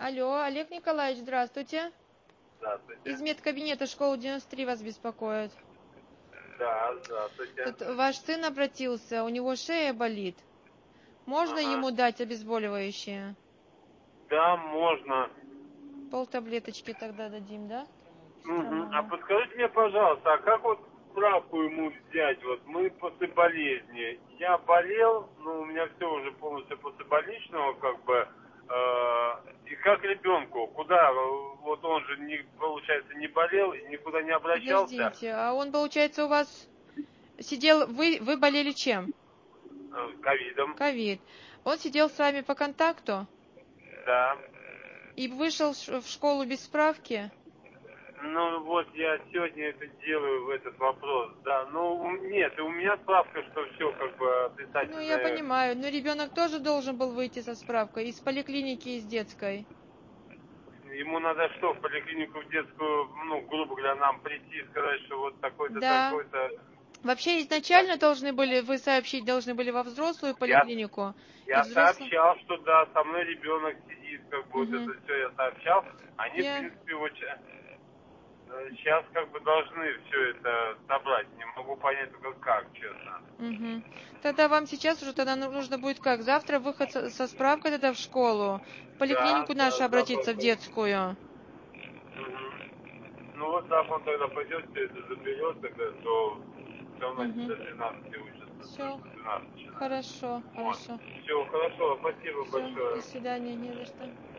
Алло, Олег Николаевич, здравствуйте. Здравствуйте. Из медкабинета школы 93 вас беспокоит. Да, здравствуйте. Тут ваш сын обратился, у него шея болит. Можно Ага. ему дать обезболивающее? Да, можно. Полтаблеточки тогда дадим, да? Мгм. А Стромала. подскажите мне, пожалуйста, а как вот справку ему взять? Вот мы после болезни. Я болел, но у меня все уже полностью после больничного, как бы. И как ребенку? Куда? Вот он же, не, получается, не болел, и никуда не обращался Подождите, а он, получается, у вас сидел, вы болели чем? ковидом. Ковид. Он сидел с вами по контакту Да. и вышел в школу без справки? Ну вот я сегодня это делаю в этот вопрос, да. Ну нет, и у меня справка, что все как бы Ну, я отрицательное. понимаю, но ребенок тоже должен был выйти со справкой из поликлиники, из детской. Ему надо что, в поликлинику в детскую, ну, грубо говоря, нам прийти и сказать, что вот такой-то, Да. такой-то. Вообще Так, изначально вы сообщить должны были во взрослую Я, поликлинику и я взрослую. сообщал, что да, со мной ребенок сидит, как бы вот Угу. это все я сообщал. Они, в Я. принципе, сейчас как бы должны все это собрать. Не могу понять только как, честно. Угу. Тогда вам сейчас уже тогда нужно будет как? Завтра выход со справкой тогда в школу, в Да, поликлинику да, нашу обратиться в завтра. детскую. Ну вот завтра он тогда пойдет, все это заберет, тогда, то все равно не Угу. до 12 учатся, потому Все. что 12 начинается. Хорошо, Вот. хорошо. Все, хорошо, спасибо Все. До большое. свидания, не за что.